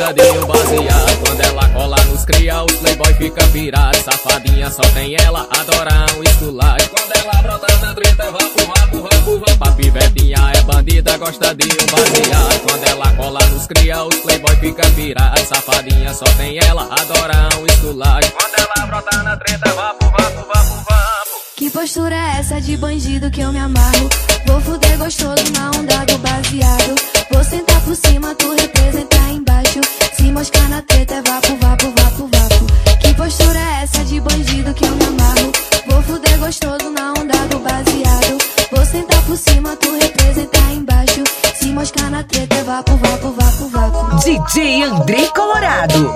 gosta de um baseado. Quando ela cola nos cria, os playboy fica virado. Safadinha só tem ela, adora um esculacho. Quando ela brota na treta, vapo. A pivetinha é bandida, gosta de um baseado. Quando ela cola nos cria, os playboy fica virado. Safadinha só tem ela, adora um esculacho. Quando ela brota na treta, vapo. Que postura é essa de bandido que eu me amarro? Vou fuder gostoso na onda do baseado. Vou sentar por cima, tu representar embaixo. Se moscar na treta é vapo. Que postura é essa de bandido que eu me amarro? Vou fuder gostoso na onda do baseado. Vou sentar por cima, tu representar embaixo. Se moscar na treta é vapo. DJ Andrei Colorado.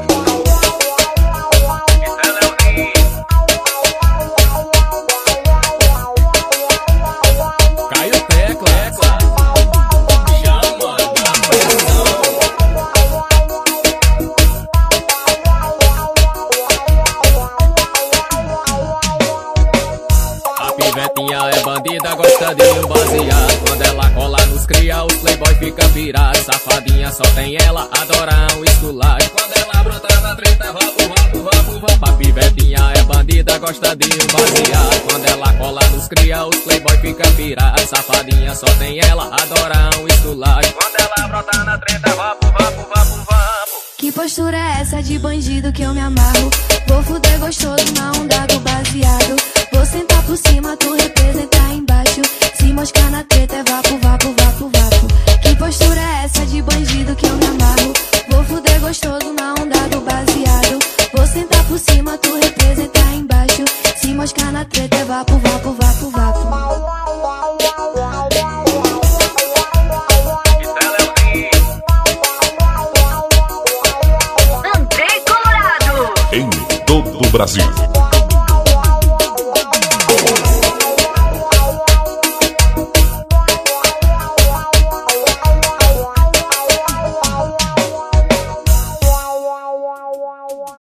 Pivetinha é bandida, gosta de um baseado. Quando ela cola nos cria, os playboy fica virado. Safadinha só tem ela, adora um esculacho. Quando ela brota na treta, vapo. A pivetinha é bandida, gosta de um baseado. Quando ela cola nos cria, os playboy fica virado. Safadinha só tem ela, adora um esculacho. Quando ela brota na treta, vapo. Que postura é essa de bandido que eu me amarro? Vou fuder gostoso na onda do baseado. Vou sentar por cima, tu representar embaixo. Se moscar na treta é vapo. Que postura é essa de bandido que eu me amarro? Vou fuder gostoso na onda do baseado. Vou sentar por cima, tu representar embaixo. Se moscar na treta é vapo. Em todo o Brasil.